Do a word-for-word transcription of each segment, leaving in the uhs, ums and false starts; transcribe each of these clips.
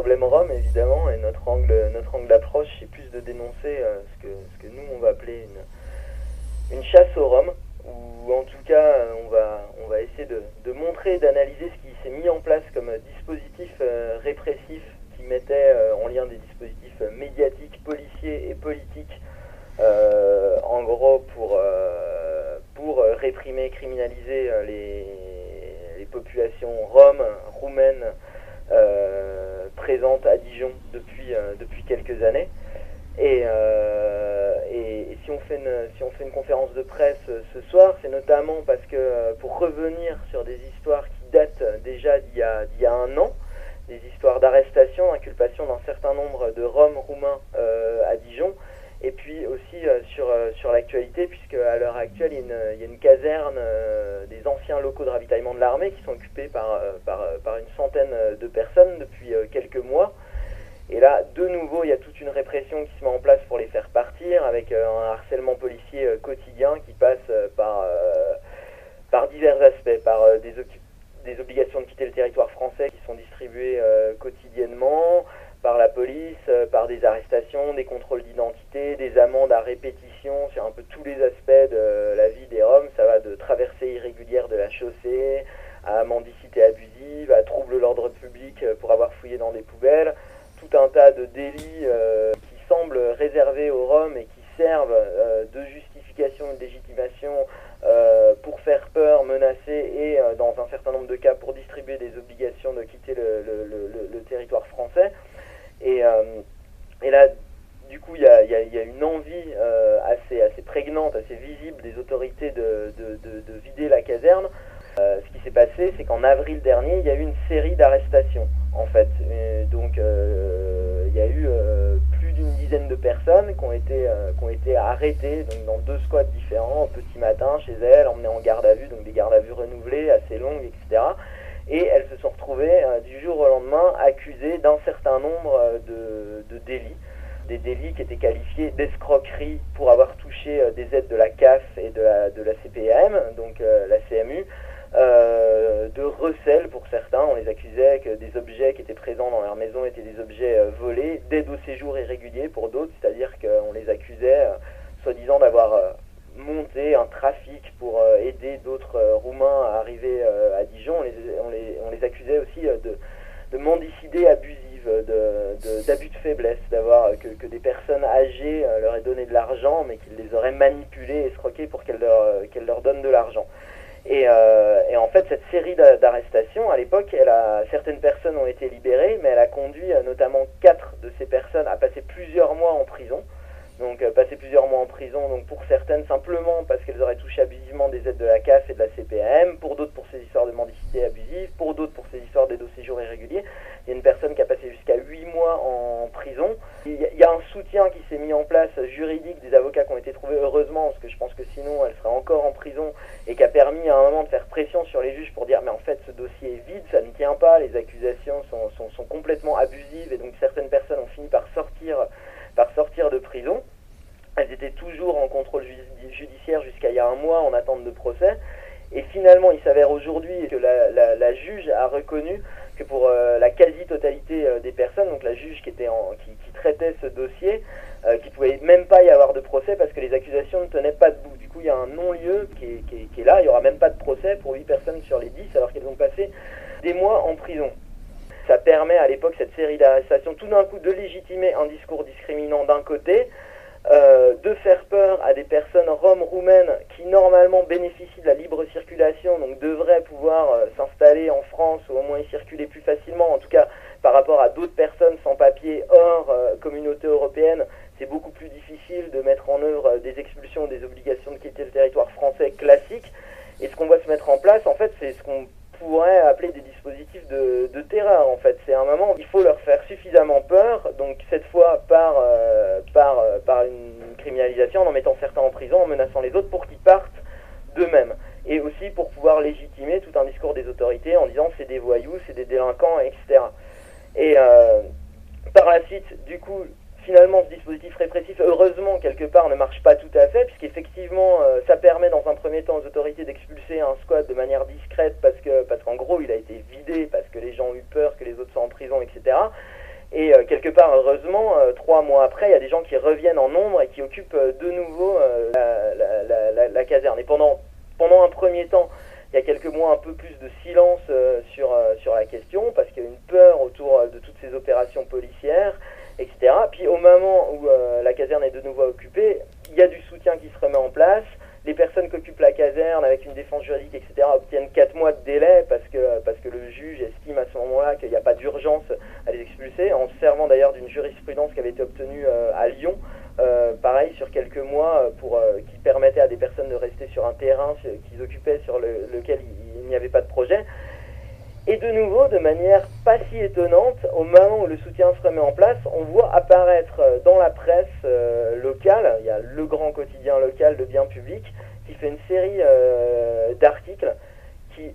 problème rom, évidemment, et notre angle, notre angle d'approche, c'est plus de dénoncer euh, ce, que, ce que nous, on va appeler une, une chasse aux roms, où en tout cas, on va, on va essayer de, de montrer, d'analyser ce qui s'est mis en place comme dispositif euh, répressif qui mettait euh, en lien des dispositifs médiatiques, policiers et politiques, euh, en gros pour, euh, pour réprimer, criminaliser les, les populations roms, roumaines, euh, présentes à Dijon depuis, euh, depuis quelques années. Et, euh, et, et si on fait une, si on fait une conférence de presse ce soir, c'est notamment parce que pour revenir sur des histoires qui datent déjà d'il y a, d'il y a un an, des histoires d'arrestation, d'inculpation d'un certain nombre de Roms roumains euh, à Dijon, et puis aussi euh, sur, euh, sur l'actualité, puisque à l'heure actuelle, il y a une, il y a une caserne euh, des anciens locaux de ravitaillement de l'armée qui sont occupés par, euh, par, par une centaine de personnes depuis euh, quelques mois. Et là, de nouveau, il y a toute une répression qui se met en place pour les faire partir, avec euh, un harcèlement policier euh, quotidien qui passe euh, par, euh, par divers aspects, par euh, des, des obligations de quitter le territoire français qui sont distribuées euh, quotidiennement, par la police, euh, par des arrestations, des contrôles d'identité, des amendes à répétition sur un peu tous les aspects de la vie des Roms. Ça va de traversée irrégulière de la chaussée, à mendicité abusive, à trouble l'ordre public pour avoir fouillé dans des poubelles. Tout un tas de délits euh, qui semblent réservés aux Roms et qui servent euh, de justification et de légitimation euh, pour faire peur, menacer et, euh, dans un certain nombre de cas, pour distribuer des obligations de quitter le, le, le, le territoire français. Et, euh, et là, du coup, il y a, y, a, y a une envie euh, assez, assez prégnante, assez visible des autorités de, de, de, de vider la caserne. Euh, ce qui s'est passé, c'est qu'en avril dernier, il y a eu une série d'arrestations, en fait. Et donc, euh, il y a eu euh, plus d'une dizaine de personnes qui ont été, euh, qui ont été arrêtées donc dans deux squads différents, au petit matin, chez elles, emmenées en garde à vue, donc des gardes à vue renouvelées, assez longues, et cetera. Et elles se sont retrouvées, euh, du jour au lendemain, accusées d'un certain nombre euh, de, de délits. Des délits qui étaient qualifiés d'escroquerie pour avoir touché euh, des aides de la C A F et de la, de la C P A M, donc euh, la C M U, euh, de recel pour certains. On les accusait que des objets qui étaient présents dans leur maison étaient des objets euh, volés, d'aide au séjour irrégulier pour d'autres, c'est-à-dire qu'on les accusait, euh, soi-disant, d'avoir euh, monté un trafic pour euh, aider d'autres euh, Roumains à arriver euh, à Dijon. On les, on les, on les accusait aussi euh, de, de mendicité abusive, de, de, d'abus de faiblesse, d'avoir que, que des personnes âgées euh, leur aient donné de l'argent, mais qu'ils les auraient manipulées, escroquées pour qu'elles leur, euh, qu'elles leur donnent de l'argent. Et, euh, et en fait, cette série d'arrestations, à l'époque, elle a, certaines personnes ont été libérées, mais elle a conduit euh, notamment quatre de ces personnes à passer plusieurs mois en prison. Donc, euh, passer plusieurs mois en prison, donc pour certaines simplement parce qu'elles auraient touché abusivement des aides de la C A F et de la C P A M, pour d'autres pour ces histoires de mendicité abusive, pour d'autres pour ces histoires d'aide au séjour irrégulier. Il y a une personne qui a passé jusqu'à huit mois en prison. Il y, a, il y a un soutien qui s'est mis en place juridique, des avocats qui ont été trouvés, heureusement, parce que je pense que sinon elle serait encore en prison, et qui a permis à un moment de faire pression sur les juges pour dire mais en fait ce dossier est vide, ça ne tient pas, les accusations sont, sont, sont complètement abusives, et donc certaines personnes ont fini par sortir, par sortir de prison. Elles étaient toujours en contrôle judiciaire jusqu'à il y a un mois en attente de procès. Et finalement, il s'avère aujourd'hui que la, la, la juge a reconnu que pour euh, la quasi-totalité euh, des personnes, donc la juge qui, était en, qui, qui traitait ce dossier, euh, qu'il ne pouvait même pas y avoir de procès parce que les accusations ne tenaient pas debout. Du coup, il y a un non-lieu qui est, qui, est, qui est là. Il n'y aura même pas de procès pour huit personnes sur les dix, alors qu'elles ont passé des mois en prison. Ça permet à l'époque, cette série d'arrestations, tout d'un coup de légitimer un discours discriminant d'un côté, Euh, de faire peur à des personnes roms roumaines qui normalement bénéficient de la libre circulation, donc devraient pouvoir euh, s'installer en France ou au moins y circuler plus facilement, en tout cas par rapport à d'autres personnes sans papier hors euh, communauté européenne. C'est beaucoup plus difficile de mettre en œuvre euh, des expulsions, des obligations de quitter le territoire français classique. Et ce qu'on va se mettre en place, en fait, c'est ce qu'on pourrait appeler des dispositifs de, de terreur. En fait, c'est un moment où il faut leur faire suffisamment peur, donc cette fois par, euh, par, euh, par une criminalisation, en en mettant certains en prison, en menaçant les autres pour qu'ils partent d'eux-mêmes. Et aussi pour pouvoir légitimer tout un discours des autorités en disant c'est des voyous, c'est des délinquants, et cetera. Et euh, par la suite, du coup, finalement, ce dispositif répressif, heureusement, quelque part, ne marche pas tout à fait, puisqu'effectivement, euh, ça permet dans un premier temps aux autorités d'expulser un squad de manière discrète, parce que, parce qu'en gros, il a été vidé, parce que les gens ont eu peur que les autres soient en prison, et cetera. Et euh, quelque part, heureusement, euh, trois mois après, il y a des gens qui reviennent en nombre et qui occupent euh, de nouveau euh, la, la, la, la, la caserne. Et pendant, pendant un premier temps, il y a quelques mois, un peu plus de silence euh, sur, euh, sur la question, parce qu'il y a une peur autour euh, de toutes ces opérations policières, et cetera. Puis au moment où euh, la caserne est de nouveau occupée, il y a du soutien qui se remet en place. Les personnes qui occupent la caserne avec une défense juridique, et cetera, obtiennent quatre mois de délai parce que, parce que le juge estime à ce moment-là qu'il n'y a pas d'urgence à les expulser, en se servant d'ailleurs d'une jurisprudence qui avait été obtenue euh, à Lyon, euh, pareil, sur quelques mois, pour, euh, qui permettait à des personnes de rester sur un terrain qu'ils occupaient sur le, lequel il, il n'y avait pas de projet. Et de nouveau, de manière pas si étonnante, au moment où le soutien se remet en place, on voit apparaître dans la presse euh, locale, il y a le grand quotidien local de bien public, qui fait une série euh, d'articles qui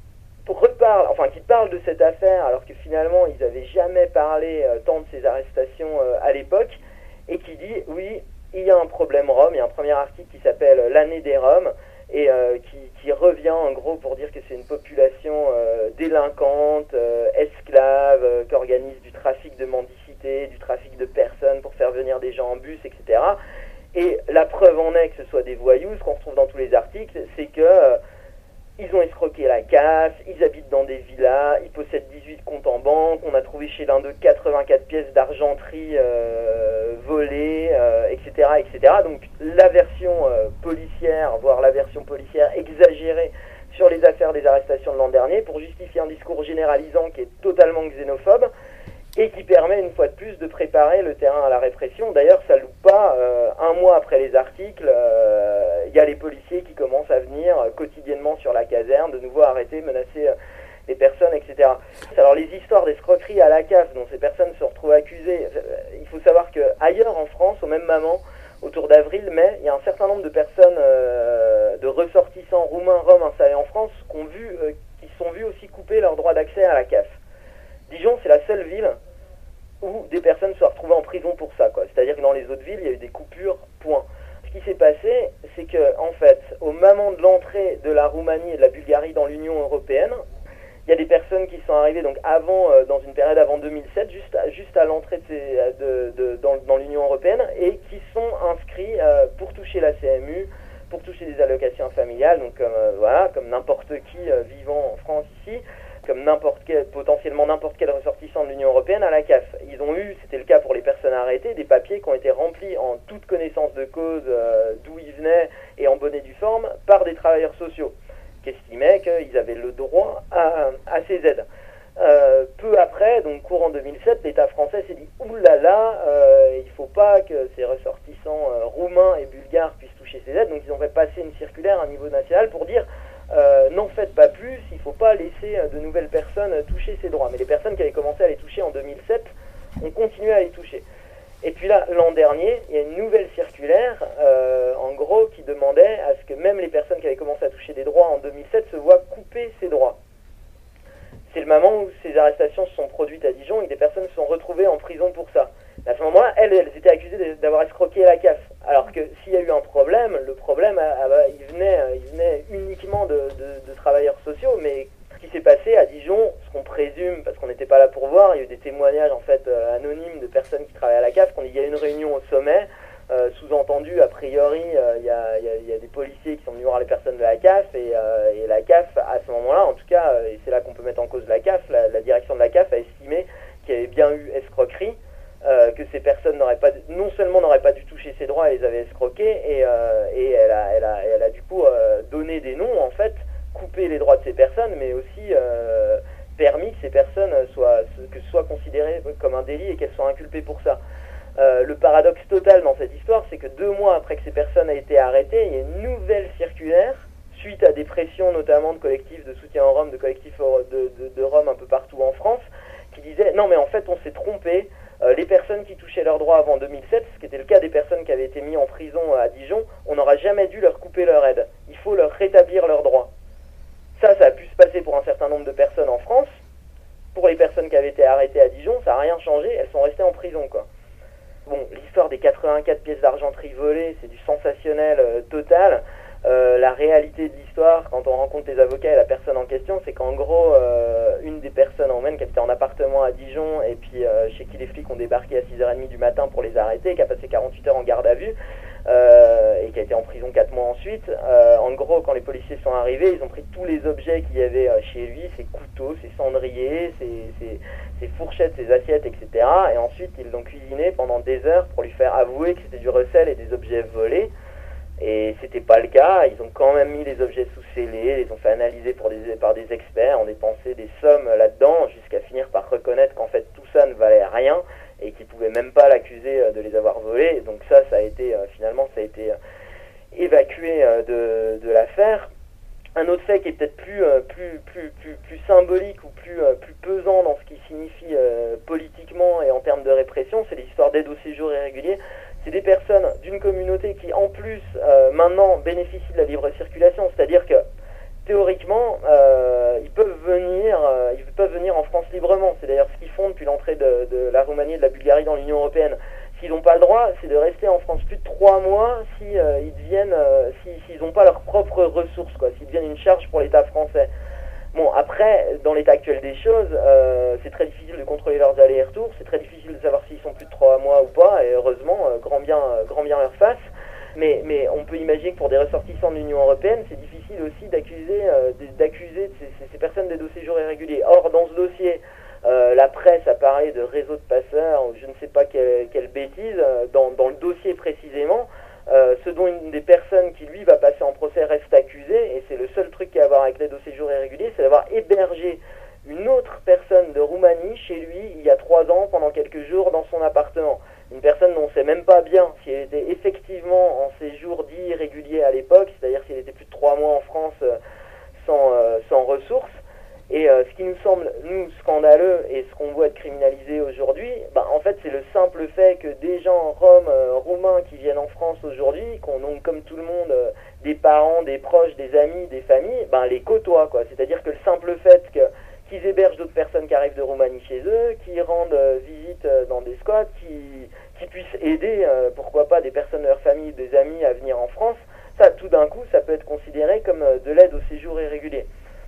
reparle, enfin qui parle de cette affaire, alors que finalement ils n'avaient jamais parlé euh, tant de ces arrestations euh, à l'époque, et qui dit oui, il y a un problème Rome. Il y a un premier article qui s'appelle l'année des Roms, et euh, qui, qui revient en gros pour dire que c'est une population euh, délinquante, euh, esclave, euh, qui organise du trafic de mendicité, du trafic de personnes pour faire venir des gens en bus, et cetera. Et la preuve en est que ce soit des voyous, ce qu'on retrouve dans tous les articles, c'est que euh, ils ont escroqué la C A F, ils habitent dans des villas, ils possèdent dix-huit comptes en banque, on a trouvé chez l'un d'eux quatre-vingt-quatre pièces d'argenterie euh, volées, euh, et cetera, et cetera. Donc la version euh, policière, voire la version policière exagérée sur les affaires des arrestations de l'an dernier pour justifier un discours généralisant qui est totalement xénophobe et qui permet une fois de plus de préparer le terrain à la répression. D'ailleurs, ça loupe pas, euh, un mois après les articles, il euh, y a les policiers qui commencent à venir euh, quotidiennement sur la caserne, de nouveau arrêter, menacer euh, les personnes, et cetera. Alors les histoires d'escroquerie à la C A F dont ces personnes se retrouvent accusées, euh, il faut savoir qu'ailleurs en France, au même moment, autour d'avril-mai, il y a un certain nombre de personnes, euh, de ressortissants roumains, roms installés en France, qui ont vu, euh, qui se sont vus aussi couper leur droit d'accès à la C A F. Dijon, c'est la seule ville où des personnes se retrouvent en prison pour ça, quoi. C'est-à-dire que dans les autres villes, il y a eu des coupures, point. Ce qui s'est passé, c'est que, en fait, au moment de l'entrée de la Roumanie et de la Bulgarie dans l'Union européenne, il y a des personnes qui sont arrivées donc avant, euh, dans une période avant deux mille sept, juste à, juste à l'entrée de ces, de, de, dans, dans l'Union européenne, et qui sont inscrits euh, pour toucher la C M U, pour toucher des allocations familiales, donc comme euh, voilà, comme n'importe qui euh, vivant en France ici, comme n'importe quel, potentiellement n'importe quel ressortissant de l'Union européenne à la C A F. Ils ont eu, c'était le cas pour les personnes arrêtées, des papiers qui ont été remplis en toute connaissance de cause, euh, d'où ils venaient et en bonne et due forme, par des travailleurs sociaux, qui estimaient qu'ils avaient le droit à, à ces aides. Euh, peu après, donc courant deux mille sept, l'État français s'est dit « oulala, euh, il ne faut pas que ces ressortissants euh, roumains et bulgares puissent toucher ces aides », donc ils ont fait passer une circulaire à un niveau national pour dire Euh, n'en faites pas plus, il ne faut pas laisser euh, de nouvelles personnes euh, toucher ces droits. Mais les personnes qui avaient commencé à les toucher en deux mille sept ont continué à les toucher. Et puis là, l'an dernier, il y a une nouvelle circulaire, euh, en gros, qui demandait à ce que même les personnes qui avaient commencé à toucher des droits en deux mille sept se voient couper ces droits. C'est le moment où ces arrestations se sont produites à Dijon et des personnes se sont retrouvées en prison pour ça. À ce moment-là, elles, elles étaient accusées d'avoir escroqué la C A F. Alors que s'il y a eu un problème, le problème, ah bah, il, venait, il venait uniquement de, de, de travailleurs sociaux. Mais ce qui s'est passé à Dijon, ce qu'on présume, parce qu'on n'était pas là pour voir, il y a eu des témoignages en fait euh, anonymes de personnes qui travaillaient à la C A F, qu'on dit qu'il y a eu une réunion au sommet, euh, sous-entendu, a priori, euh, il, y a, il, y a, il y a des policiers qui sont venus voir les personnes de la C A F, et, euh, et la C A F, à ce moment-là, en tout cas, et c'est là qu'on peut mettre en cause la C A F, la, la direction de la C A F a estimé qu'il y avait bien eu escroquerie, Euh, que ces personnes n'auraient pas, non seulement n'auraient pas dû toucher ses droits, elles les avaient escroqués, et, euh, et elle, a, elle, a, elle a du coup euh, donné des noms, en fait, coupé les droits de ces personnes, mais aussi euh, permis que ces personnes soient, que ce soit considérées comme un délit et qu'elles soient inculpées pour ça. Euh, le paradoxe total dans cette histoire, c'est que deux mois après que ces personnes aient été arrêtées, il y a une nouvelle circulaire, suite à des pressions notamment de collectifs de soutien aux Roms, de collectifs de, de, de Roms un peu partout en France, qui disaient « Non mais en fait on s'est trompé, Euh, les personnes qui touchaient leurs droits avant deux mille sept, ce qui était le cas des personnes qui avaient été mises en prison à Dijon, on n'aura jamais dû leur couper leur aide. Il faut leur rétablir leurs droits. » Ça, ça a pu se passer pour un certain nombre de personnes en France. Pour les personnes qui avaient été arrêtées à Dijon, ça n'a rien changé, elles sont restées en prison, quoi. Bon, l'histoire des quatre-vingt-quatre pièces d'argenterie volées, c'est du sensationnel euh, total. Euh, la réalité de l'histoire, quand on rencontre les avocats et la personne en question, c'est qu'en gros, euh, une des personnes en Maine qui habitait en appartement à Dijon et puis euh, chez qui les flics ont débarqué à six heures trente du matin pour les arrêter, qui a passé quarante-huit heures en garde à vue euh, et qui a été en prison quatre mois ensuite, euh, en gros, quand les policiers sont arrivés, ils ont pris tous les objets qu'il y avait euh, chez lui, ses couteaux, ses cendriers, ses, ses, ses fourchettes, ses assiettes, et cetera. Et ensuite, ils l'ont cuisiné pendant des heures pour lui faire avouer que c'était du recel et des objets volés. Et c'était pas le cas, ils ont quand même mis les objets sous scellés, les ont fait analyser pour des, par des experts, ont dépensé des sommes là-dedans, jusqu'à finir par reconnaître qu'en fait tout ça ne valait rien, et qu'ils pouvaient même pas l'accuser de les avoir volés. Donc ça, ça a été, finalement, ça a été évacué de, de l'affaire. Un autre fait qui est peut-être plus, plus, plus, plus, plus symbolique ou plus, plus pesant dans ce qui signifie euh, politiquement et en termes de répression, c'est l'histoire d'aide au séjour irrégulier. C'est des personnes d'une communauté qui, en plus, euh, maintenant, bénéficient de la libre circulation. C'est-à-dire que, théoriquement, euh, ils peuvent venir euh, ils peuvent venir en France librement. C'est d'ailleurs ce qu'ils font depuis l'entrée de, de la Roumanie et de la Bulgarie dans l'Union européenne. S'ils n'ont pas le droit, c'est de rester en France plus de trois mois si euh, ils deviennent, euh, si, s'ils n'ont pas leurs propres ressources, quoi, s'ils deviennent une charge pour l'État français. Bon, après, dans l'état actuel des choses, euh, c'est très difficile de contrôler leurs allers et retours, c'est très difficile de savoir s'ils sont plus de trois mois ou pas, et heureusement, euh, grand bien, euh, grand bien leur face. Mais, mais on peut imaginer que pour des ressortissants de l'Union européenne, c'est difficile aussi d'accuser, euh, d'accuser ces, ces, ces personnes d'aide au séjour irrégulier. Or, dans ce dossier, euh, la presse a parlé de réseau de passeurs, ou je ne sais pas quelle, quelle bêtise, euh, dans, dans le dossier précisément. Euh, ce dont une des personnes qui, lui, va passer en procès reste accusée, et c'est le seul truc qu'il y a à voir avec l'aide au séjour irrégulier, c'est d'avoir hébergé une autre personne de Roumanie chez lui il y a trois ans pendant quelques jours dans son appartement. Une personne dont on ne sait même pas bien si elle était effectivement en séjour dit irrégulier à l'époque, c'est-à-dire s'il était plus de trois mois en France euh, sans, euh, sans ressources. Et euh, ce qui nous semble, nous, scandaleux et ce qu'on voit être criminalisé aujourd'hui, bah, en fait, c'est le simple fait que des gens roms, euh, roumains qui viennent en France aujourd'hui, qui ont donc, comme tout le monde, euh, des parents, des proches, des amis, des familles, bah, les côtoient, quoi. C'est-à-dire que le simple fait que, qu'ils hébergent d'autres personnes qui arrivent de Roumanie chez eux, qui rendent euh, visite euh, dans des squats, qui, qui puissent aider, euh, pourquoi pas, des personnes de leur famille, des amis à venir en France, ça, tout d'un coup, ça peut être considéré comme euh, de l'aide au séjour irrégulier.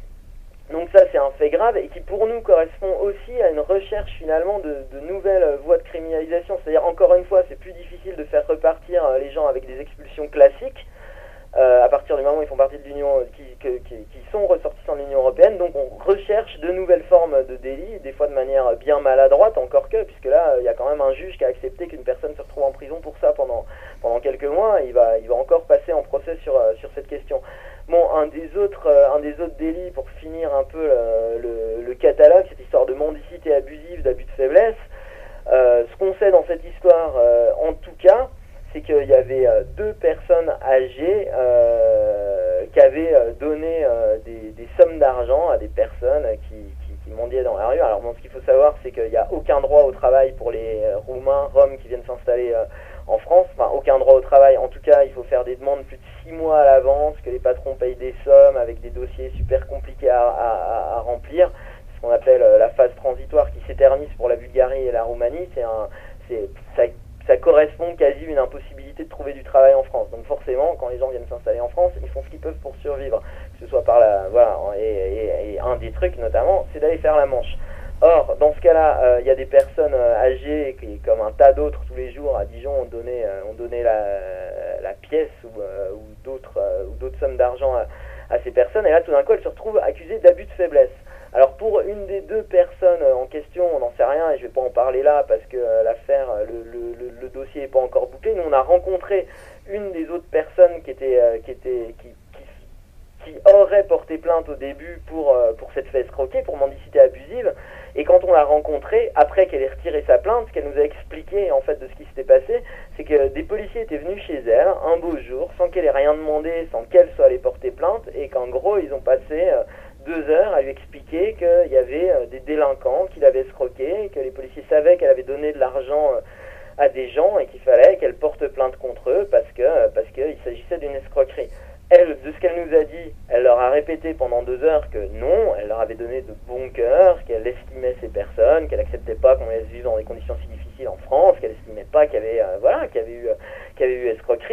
Donc ça, c'est un fait grave et qui, pour nous, correspond aussi à une recherche, finalement, de, de nouvelles voies de criminalisation. C'est-à-dire, encore une fois, c'est plus difficile de faire repartir les gens avec des expulsions classiques, euh, à partir du moment où ils font partie de l'Union, qui, qui, qui sont ressortissants de l'Union européenne. Donc on recherche de nouvelles formes de délits, des fois de manière bien maladroite, encore que, puisque là, il y a quand même un juge qui a accepté qu'une personne se retrouve en prison pour ça pendant, pendant quelques mois. Il va, il va encore passer en procès sur, sur cette question. Bon, un des autres, euh, un des autres délits, pour finir un peu le, le, le catalogue, cette histoire de mendicité abusive, d'abus de faiblesse. Euh, ce qu'on sait dans cette histoire, euh, en tout cas, c'est qu'il y avait euh, deux personnes âgées euh, qui avaient euh, donné euh, des, des sommes d'argent à des personnes qui, qui, qui mendiaient dans la rue. Alors bon, ce qu'il faut savoir, c'est qu'il n'y a aucun droit au travail pour les euh, Roumains, Roms qui viennent s'installer euh, en France. Enfin, aucun droit au travail. En tout cas, il faut faire des demandes plus de six mois à l'avance, que les patrons payent des sommes avec des dossiers super compliqués à, à, à remplir. C'est ce qu'on appelle euh, la phase transitoire qui s'éternise pour la Bulgarie et la Roumanie. C'est un, c'est, ça, ça correspond quasi à une impossibilité de trouver du travail en France. Donc forcément, quand les gens viennent s'installer en France, ils font ce qu'ils peuvent pour survivre. Que ce soit par la... Voilà. Et, et, et un des trucs, notamment, c'est d'aller faire la manche. Or, dans ce cas-là, il euh, y a des personnes euh, âgées qui, comme un tas d'autres tous les jours à Dijon, ont donné, euh, ont donné la, la pièce ou, euh, ou d'autres euh, ou d'autres sommes d'argent à, à ces personnes. Et là, tout d'un coup, elles se retrouvent accusées d'abus de faiblesse. Alors, pour une des deux personnes en question, on n'en sait rien et je ne vais pas en parler là parce que euh, l'affaire, le, le, le, le dossier n'est pas encore bouclé. Nous, on a rencontré une des autres personnes qui était, euh, qui était, qui, qui, qui aurait porté plainte au début pour, euh, pour cette fait escroquer, pour mendicité abusive. Et quand on l'a rencontrée, après qu'elle ait retiré sa plainte, ce qu'elle nous a expliqué en fait de ce qui s'était passé, c'est que des policiers étaient venus chez elle un beau jour, sans qu'elle ait rien demandé, sans qu'elle soit allée porter plainte, et qu'en gros ils ont passé euh, deux heures à lui expliquer qu'il y avait euh, des délinquants qui l'avaient escroqué, que les policiers savaient qu'elle avait donné de l'argent euh, à des gens et qu'il fallait qu'elle porte plainte contre eux parce que euh, parce qu'il s'agissait d'une escroquerie. Elle, de ce qu'elle nous a dit, elle leur a répété pendant deux heures que non, elle leur avait donné de bon cœur, qu'elle estimait ces personnes, qu'elle acceptait pas qu'on laisse vivre dans des conditions si difficiles en France, qu'elle estimait pas qu'il y avait, euh, voilà, qu'il y avait eu, euh, qu'il y avait eu escroquerie.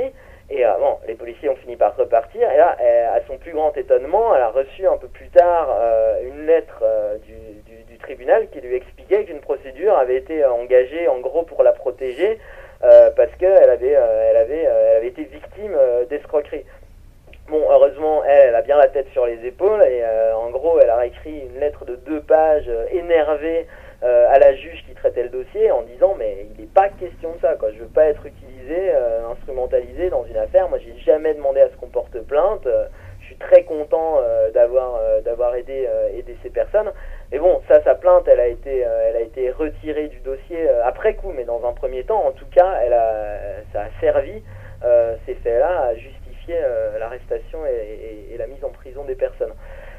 Et euh, bon, les policiers ont fini par repartir, et là, elle, à son plus grand étonnement, elle a reçu un peu plus tard euh, une lettre euh, du, du, du tribunal qui lui expliquait qu'une procédure avait été engagée en gros pour la protéger, euh, parce qu'elle avait, euh, elle avait, euh, elle avait été victime euh, d'escroquerie. Bon, heureusement, elle, elle a bien la tête sur les épaules, et euh, en gros, elle a écrit une lettre de deux pages, euh, énervée, euh, à la juge qui traitait le dossier, en disant, mais il n'est pas question de ça, quoi. Je veux pas être utilisé, euh, instrumentalisé dans une affaire. Moi, j'ai jamais demandé à ce qu'on porte plainte. Euh, je suis très content euh, d'avoir euh, d'avoir aidé euh, aidé ces personnes. Mais bon, ça, sa plainte, elle a été euh, elle a été retirée du dossier euh, après coup, mais dans un premier temps, en tout cas, elle a ça a servi euh, ces faits-là à justifier euh, l'arrestation et, et, et la mise en prison des personnes.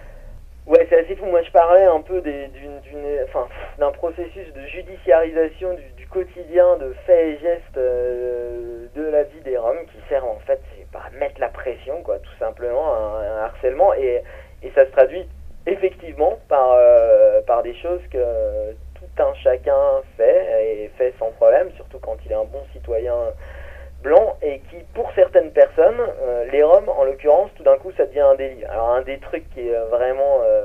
Ouais, c'est assez fou. Moi, je parlais un peu des, d'une, d'une, enfin, d'un processus de judiciarisation du, du quotidien, de faits et gestes euh, de la vie des Roms, qui sert en fait c'est pas à mettre la pression, quoi, tout simplement, un, un harcèlement, et, et ça se traduit effectivement par, euh, par des choses que tout un chacun fait, et fait sans problème, surtout quand il est un bon citoyen blanc, et qui, pour certaines personnes, euh, les Roms en l'occurrence, tout d'un coup ça devient un délit. Alors un des trucs qui est vraiment euh,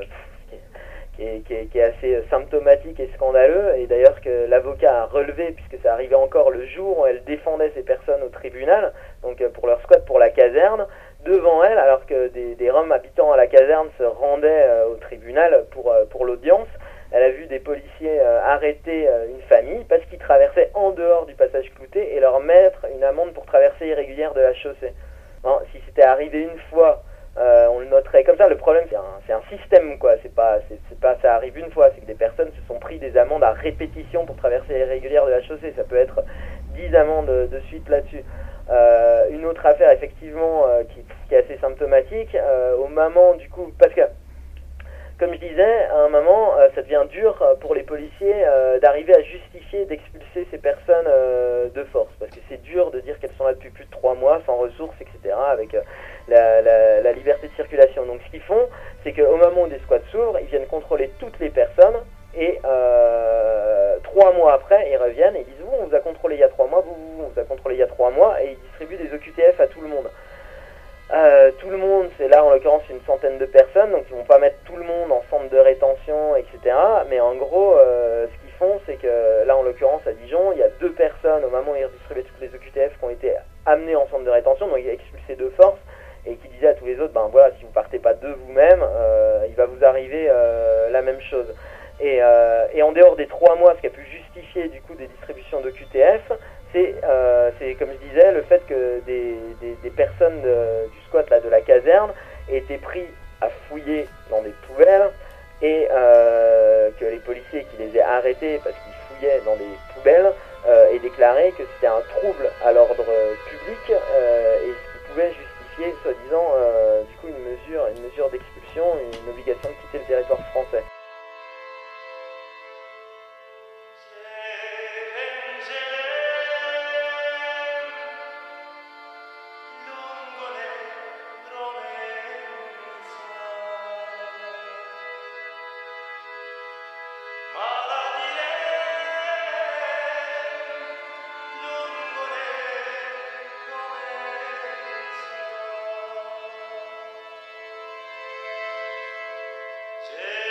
qui, est, qui, est, qui est assez symptomatique et scandaleux, et d'ailleurs que l'avocat a relevé, puisque ça arrivait encore le jour où elle défendait ces personnes au tribunal, donc euh, pour leur squat pour la caserne, devant elle, alors que des, des Roms habitant à la caserne se rendaient euh, au tribunal pour, euh, pour l'audience. Elle a vu des policiers euh, arrêter euh, une famille parce qu'ils traversaient en dehors du passage clouté et leur mettre une amende pour traversée irrégulière de la chaussée. Non, si c'était arrivé une fois, euh, on le noterait comme ça. Le problème, c'est un, c'est un système, quoi. C'est pas, c'est, c'est pas, ça arrive une fois. C'est que des personnes se sont pris des amendes à répétition pour traversée irrégulière de la chaussée. Ça peut être dix amendes de suite là-dessus. Euh, une autre affaire, effectivement, euh, qui, qui est assez symptomatique, euh, au moment, du coup, parce que comme je disais, à un moment, euh, ça devient dur pour les policiers euh, d'arriver à justifier d'expulser ces personnes euh, de force, parce que c'est dur de dire qu'elles sont là depuis plus de trois mois, sans ressources, et cetera, avec euh, la, la, la liberté de circulation. Donc ce qu'ils font, c'est qu'au moment où des squats s'ouvrent, ils viennent contrôler toutes les personnes, et euh, trois mois après, ils reviennent et ils disent « Vous, on vous a contrôlé il y a trois mois, vous, vous, on vous a contrôlé il y a trois mois », et ils distribuent des O Q T F à tout le monde. Euh, tout le monde, c'est là en l'occurrence une centaine de personnes, donc ils vont pas mettre tout le monde en centre de rétention, et cetera. Mais en gros, euh, ce qu'ils font, c'est que là en l'occurrence à Dijon, il y a deux personnes au moment où ils redistribuaient toutes les O Q T F qui ont été amenées en centre de rétention, donc expulsées de force, et qui disaient à tous les autres, ben voilà, si vous partez pas de vous-même, euh, il va vous arriver euh, la même chose. Et, euh, et en dehors des trois mois, ce qui a pu justifier du coup des distributions d'O Q T F, c'est, euh, c'est comme je disais, le fait que des, des, des personnes de, du squat là, de la caserne aient été pris à fouiller dans des poubelles, et euh, que les policiers qui les aient arrêtés parce qu'ils fouillaient dans des poubelles euh, aient déclaré que c'était un trouble à l'ordre public, euh, et ce qui pouvait justifier soi-disant euh, du coup une mesure, une mesure d'expulsion, une obligation de quitter le territoire français. Yeah.